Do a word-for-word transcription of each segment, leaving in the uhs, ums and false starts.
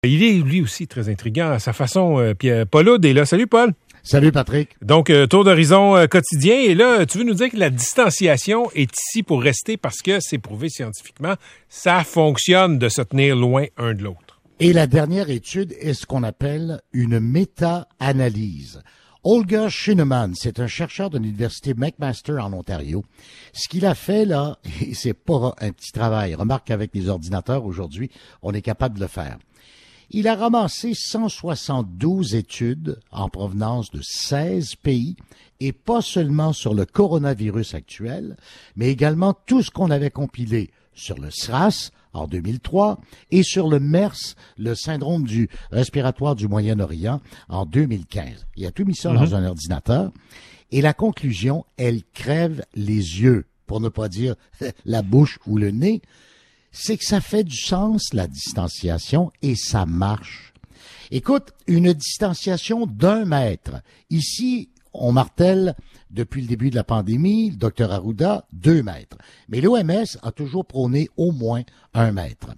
Il est lui aussi très intriguant à sa façon. Euh, puis euh, Paul Aude est là. Salut Paul. Salut Patrick. Donc, euh, tour d'horizon euh, quotidien. Et là, tu veux nous dire que la distanciation est ici pour rester parce que c'est prouvé scientifiquement, ça fonctionne de se tenir loin un de l'autre. Et la dernière étude est ce qu'on appelle une méta-analyse. Olga Schünemann, c'est un chercheur de l'université McMaster en Ontario. Ce qu'il a fait là, et c'est pas un petit travail. Remarque qu'avec les ordinateurs aujourd'hui, on est capable de le faire. Il a ramassé cent soixante-douze études en provenance de seize pays et pas seulement sur le coronavirus actuel, mais également tout ce qu'on avait compilé sur le SRAS en deux mille trois et sur le MERS, le syndrome du respiratoire du Moyen-Orient, en deux mille quinze. Il a tout mis ça mm-hmm. dans un ordinateur et la conclusion, elle crève les yeux, pour ne pas dire la bouche ou le nez, c'est que ça fait du sens, la distanciation, et ça marche. Écoute, une distanciation d'un mètre. Ici, on martèle, depuis le début de la pandémie, le docteur Arruda, deux mètres. Mais l'O M S a toujours prôné au moins un mètre.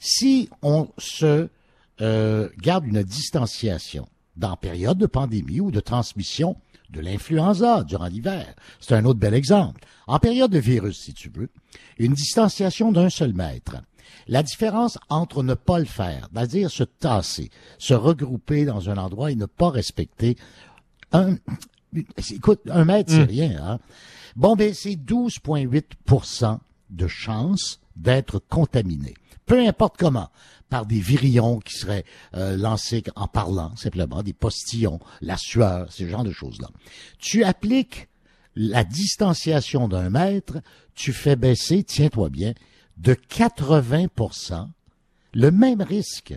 Si on se euh, garde une distanciation dans période de pandémie ou de transmission de l'influenza durant l'hiver, c'est un autre bel exemple. En période de virus, si tu veux, une distanciation d'un seul mètre. La différence entre ne pas le faire, c'est-à-dire se tasser, se regrouper dans un endroit et ne pas respecter un... Écoute, un mètre, c'est mmh. rien, hein? Bon, ben, c'est douze virgule huit pour cent de chance d'être contaminé. Peu importe comment, par des virions qui seraient euh, lancés en parlant, simplement, des postillons, la sueur, ce genre de choses-là. Tu appliques la distanciation d'un mètre, tu fais baisser, tiens-toi bien, de quatre-vingts pour cent le même risque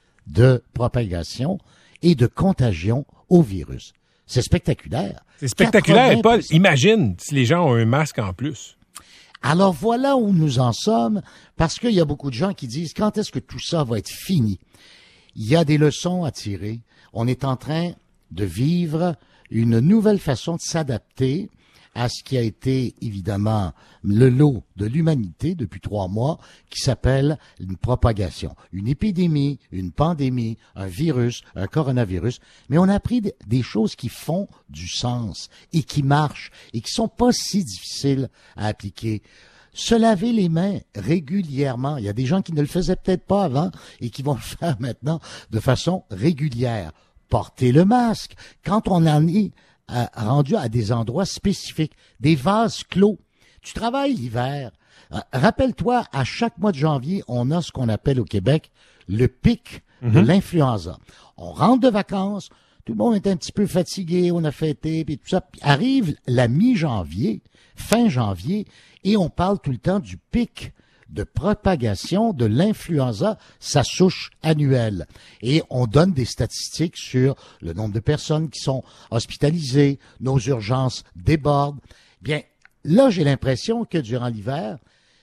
de propagation et de contagion au virus. C'est spectaculaire. C'est spectaculaire, Paul. Imagine si les gens ont un masque en plus. Alors voilà où nous en sommes, parce qu'il y a beaucoup de gens qui disent quand est-ce que tout ça va être fini? Il y a des leçons à tirer. On est en train de vivre une nouvelle façon de s'adapter à ce qui a été évidemment le lot de l'humanité depuis trois mois, qui s'appelle une propagation. Une épidémie, une pandémie, un virus, un coronavirus. Mais on a appris des choses qui font du sens et qui marchent et qui sont pas si difficiles à appliquer. Se laver les mains régulièrement. Il y a des gens qui ne le faisaient peut-être pas avant et qui vont le faire maintenant de façon régulière. Porter le masque. Quand on en est à, rendu à des endroits spécifiques, des vases clos. Tu travailles l'hiver. Euh, rappelle-toi, à chaque mois de janvier, on a ce qu'on appelle au Québec le pic mm-hmm. de l'influenza. On rentre de vacances, tout le monde est un petit peu fatigué, on a fêté, puis tout ça. Puis arrive la mi-janvier, fin janvier, et on parle tout le temps du pic de propagation de l'influenza, sa souche annuelle. Et on donne des statistiques sur le nombre de personnes qui sont hospitalisées, nos urgences débordent. Bien, là, j'ai l'impression que durant l'hiver,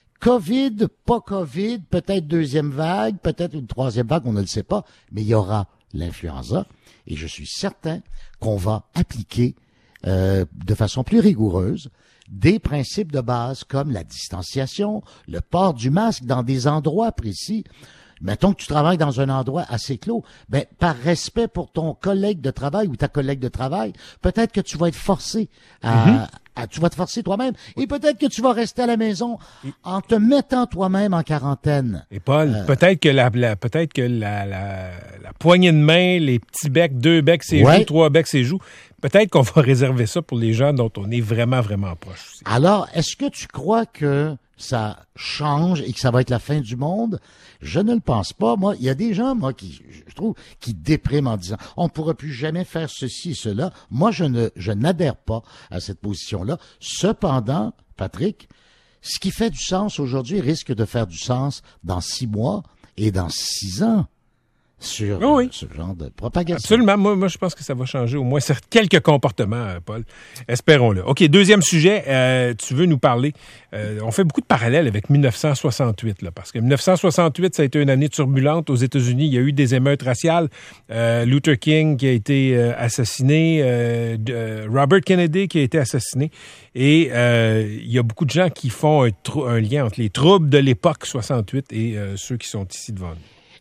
COVID, pas COVID, peut-être deuxième vague, peut-être une troisième vague, on ne le sait pas, mais il y aura l'influenza. Et je suis certain qu'on va appliquer euh, de façon plus rigoureuse des principes de base comme la distanciation, le port du masque dans des endroits précis. Mettons que tu travailles dans un endroit assez clos, ben par respect pour ton collègue de travail ou ta collègue de travail, peut-être que tu vas être forcé à, mm-hmm. à tu vas te forcer toi-même et peut-être que tu vas rester à la maison en te mettant toi-même en quarantaine. Et Paul, euh, peut-être que la, la peut-être que la, la la poignée de main, les petits becs, deux becs ses ouais. joues, trois becs ses joues, peut-être qu'on va réserver ça pour les gens dont on est vraiment vraiment proche aussi. Alors, est-ce que tu crois que ça change et que ça va être la fin du monde? Je ne le pense pas. Moi, il y a des gens, moi, qui, je trouve, qui dépriment en disant on ne pourra plus jamais faire ceci et cela. Moi, je ne, je n'adhère pas à cette position-là. Cependant, Patrick, ce qui fait du sens aujourd'hui risque de faire du sens dans six mois et dans six ans. Sur oui. ce genre de propagation. Absolument. Moi, moi, je pense que ça va changer au moins quelques comportements, Paul. Espérons-le. OK, deuxième sujet. Euh, tu veux nous parler. Euh, on fait beaucoup de parallèles avec dix-neuf cent soixante-huit, là, parce que dix-neuf cent soixante-huit, ça a été une année turbulente aux États-Unis. Il y a eu des émeutes raciales. Euh, Luther King qui a été euh, assassiné. Euh, euh, Robert Kennedy qui a été assassiné. Et euh, il y a beaucoup de gens qui font un, trou- un lien entre les troubles de l'époque soixante-huit et euh, ceux qui sont ici devant nous.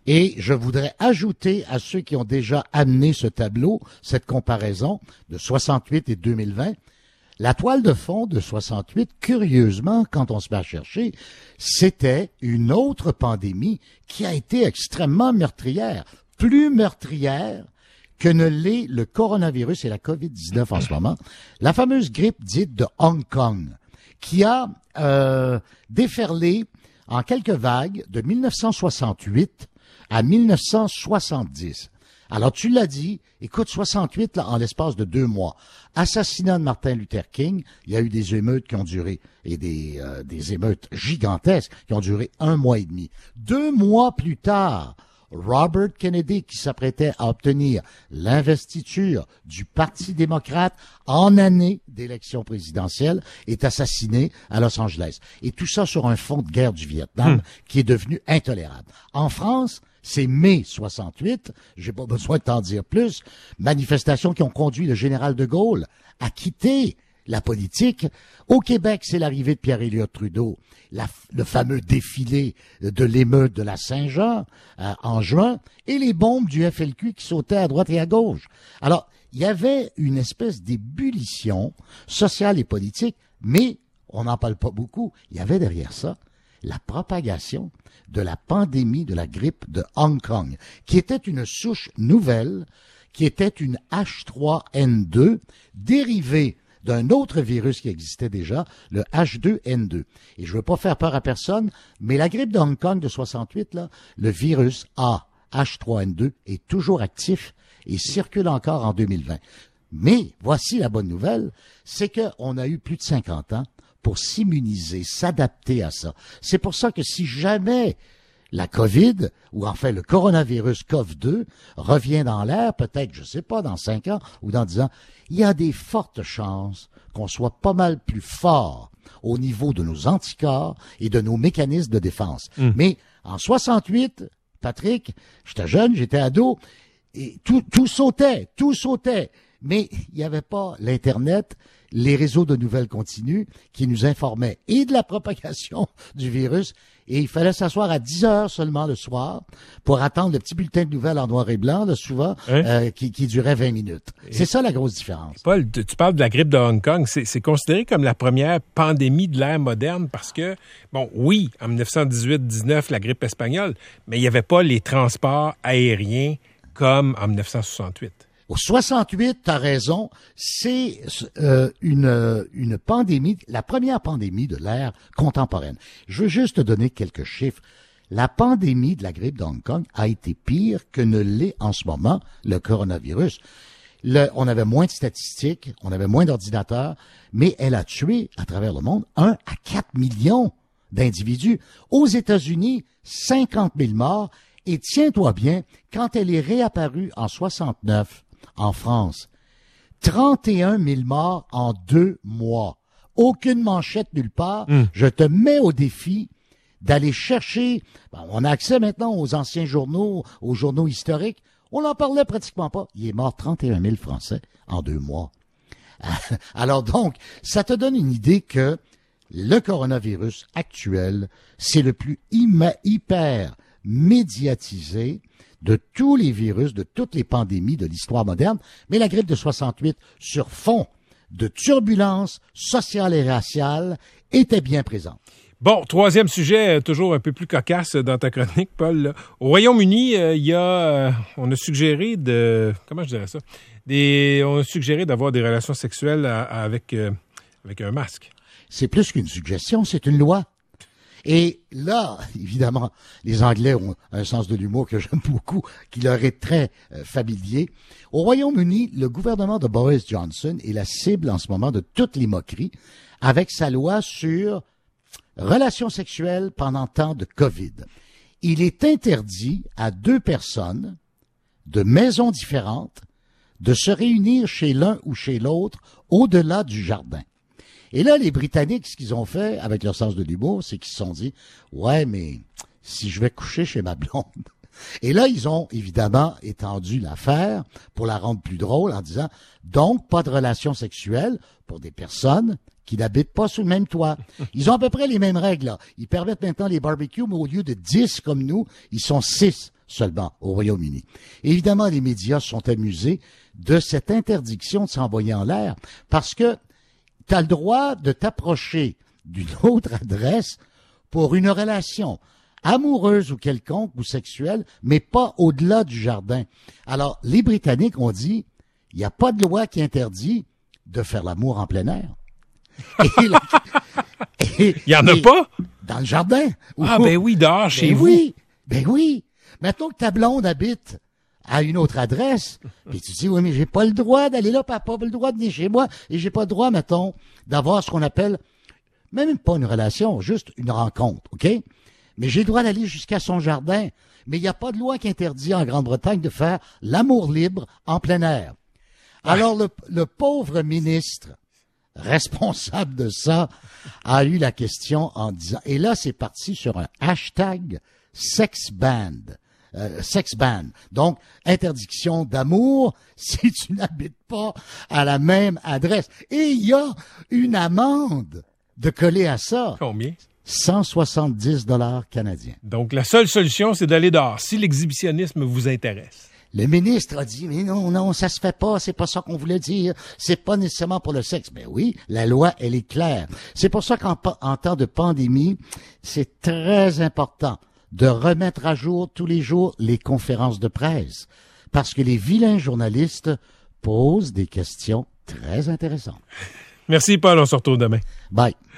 Et je voudrais ajouter à ceux qui ont déjà amené ce tableau, cette comparaison de soixante-huit et deux mille vingt, la toile de fond de soixante-huit, curieusement, quand on se met à chercher, c'était une autre pandémie qui a été extrêmement meurtrière, plus meurtrière que ne l'est le coronavirus et la covid dix-neuf en ce moment, la fameuse grippe dite de Hong Kong, qui a euh, déferlé en quelques vagues de mille neuf cent soixante-huit à mille neuf cent soixante-dix. Alors, tu l'as dit, écoute, soixante-huit, là, en l'espace de deux mois. Assassinat de Martin Luther King, il y a eu des émeutes qui ont duré, et des, euh, des émeutes gigantesques qui ont duré un mois et demi. Deux mois plus tard, Robert Kennedy, qui s'apprêtait à obtenir l'investiture du Parti démocrate en année d'élection présidentielle, est assassiné à Los Angeles. Et tout ça sur un fond de guerre du Vietnam mmh. qui est devenu intolérable. En France, c'est mai soixante-huit, j'ai pas besoin de t'en dire plus, manifestations qui ont conduit le général de Gaulle à quitter la politique. Au Québec, c'est l'arrivée de Pierre-Éliott Trudeau, la, le fameux défilé de l'émeute de la Saint-Jean euh, en juin, et les bombes du F L Q qui sautaient à droite et à gauche. Alors, il y avait une espèce d'ébullition sociale et politique, mais on n'en parle pas beaucoup. Il y avait derrière ça la propagation de la pandémie de la grippe de Hong Kong, qui était une souche nouvelle, qui était une H trois N deux, dérivée d'un autre virus qui existait déjà, le H deux N deux. Et je veux pas faire peur à personne, mais la grippe de Hong Kong de soixante-huit, là, le virus A, H trois N deux, est toujours actif et circule encore en deux mille vingt. Mais voici la bonne nouvelle, c'est qu'on a eu plus de cinquante ans pour s'immuniser, s'adapter à ça. C'est pour ça que si jamais la COVID, ou enfin le coronavirus C O V deux, revient dans l'air, peut-être, je sais pas, dans cinq ans ou dans dix ans, il y a des fortes chances qu'on soit pas mal plus fort au niveau de nos anticorps et de nos mécanismes de défense. Mmh. Mais en soixante-huit, Patrick, j'étais jeune, j'étais ado, et tout, tout sautait, tout sautait. Mais il n'y avait pas l'Internet, les réseaux de nouvelles continues qui nous informaient et de la propagation du virus. Et il fallait s'asseoir à dix heures seulement le soir pour attendre le petit bulletin de nouvelles en noir et blanc, là, souvent, hein? euh, qui, qui durait vingt minutes. Et c'est ça la grosse différence. Paul, tu parles de la grippe de Hong Kong. C'est, c'est considéré comme la première pandémie de l'ère moderne parce que, bon, oui, en dix-neuf cent dix-huit dix-neuf, la grippe espagnole, mais il n'y avait pas les transports aériens comme en dix-neuf cent soixante-huit. Au soixante-huit, t'as raison, c'est euh, une une pandémie, la première pandémie de l'ère contemporaine. Je veux juste te donner quelques chiffres. La pandémie de la grippe de Hong Kong a été pire que ne l'est en ce moment le coronavirus. Le, on avait moins de statistiques, on avait moins d'ordinateurs, mais elle a tué à travers le monde un à quatre millions d'individus. Aux États-Unis, cinquante mille morts. Et tiens-toi bien, quand elle est réapparue en soixante-neuf, en France, trente et un mille morts en deux mois. Aucune manchette nulle part. Mm. Je te mets au défi d'aller chercher... Bon, on a accès maintenant aux anciens journaux, aux journaux historiques. On n'en parlait pratiquement pas. Il est mort trente et un mille Français en deux mois. Alors donc, ça te donne une idée que le coronavirus actuel, c'est le plus ima- hyper médiatisé de tous les virus, de toutes les pandémies de l'histoire moderne, mais la grippe de soixante-huit, sur fond de turbulences sociales et raciales, était bien présente. Bon, troisième sujet, toujours un peu plus cocasse dans ta chronique, Paul. Là. Au Royaume-Uni, euh, il y a, euh, on a suggéré de, comment je dirais ça, des, on a suggéré d'avoir des relations sexuelles à, à, avec, euh, avec un masque. C'est plus qu'une suggestion, c'est une loi. Et là, évidemment, les Anglais ont un sens de l'humour que j'aime beaucoup, qui leur est très euh, familier. Au Royaume-Uni, le gouvernement de Boris Johnson est la cible en ce moment de toutes les moqueries avec sa loi sur relations sexuelles pendant temps de COVID. Il est interdit à deux personnes de maisons différentes de se réunir chez l'un ou chez l'autre au-delà du jardin. Et là, les Britanniques, ce qu'ils ont fait avec leur sens de l'humour, c'est qu'ils se sont dit « Ouais, mais si je vais coucher chez ma blonde... » Et là, ils ont évidemment étendu l'affaire pour la rendre plus drôle en disant « Donc, pas de relations sexuelles pour des personnes qui n'habitent pas sous le même toit. » Ils ont à peu près les mêmes règles, là. Ils permettent maintenant les barbecues, mais au lieu de dix comme nous, ils sont six seulement au Royaume-Uni. Évidemment, les médias sont amusés de cette interdiction de s'envoyer en l'air parce que tu as le droit de t'approcher d'une autre adresse pour une relation amoureuse ou quelconque ou sexuelle, mais pas au-delà du jardin. Alors, les Britanniques ont dit, il n'y a pas de loi qui interdit de faire l'amour en plein air. Et la, il n'y en a et, pas? Dans le jardin. Ah, ben oui, dehors, ben chez oui, vous. Ben oui. Maintenant que ta blonde habite à une autre adresse, puis tu dis, oui, mais j'ai pas le droit d'aller là, papa, pas le droit de venir chez moi, et j'ai pas le droit, mettons, d'avoir ce qu'on appelle, même pas une relation, juste une rencontre, OK? Mais j'ai le droit d'aller jusqu'à son jardin. Mais il n'y a pas de loi qui interdit en Grande-Bretagne de faire l'amour libre en plein air. Alors, le, le pauvre ministre responsable de ça a eu la question en disant, et là, c'est parti sur un hashtag sex ban. Euh, sex ban. Donc, interdiction d'amour si tu n'habites pas à la même adresse. Et il y a une amende de coller à ça. Combien? cent soixante-dix dollars canadiens. Donc, la seule solution, c'est d'aller dehors, si l'exhibitionnisme vous intéresse. Le ministre a dit, mais non, non, ça se fait pas, c'est pas ça qu'on voulait dire, c'est pas nécessairement pour le sexe. Mais oui, la loi, elle est claire. C'est pour ça qu'en en temps de pandémie, c'est très important de remettre à jour tous les jours les conférences de presse. Parce que les vilains journalistes posent des questions très intéressantes. Merci, Paul. On se retrouve demain. Bye.